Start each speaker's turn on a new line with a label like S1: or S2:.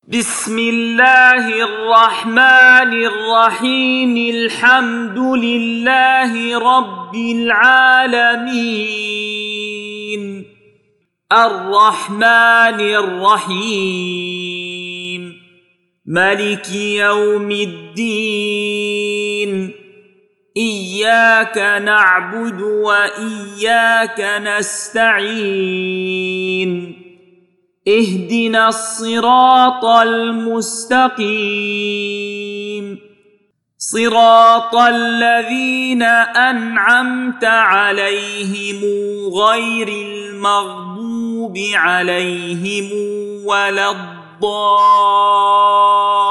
S1: بسم الله الرحمن الرحيم. الحمد لله رب العالمين الرحمن الرحيم مالك يوم الدين. إياك نعبد وإياك نستعين. اهدنا الصراط المستقيم صراط الذين أنعمت عليهم غير المغضوب عليهم ولا الضالين.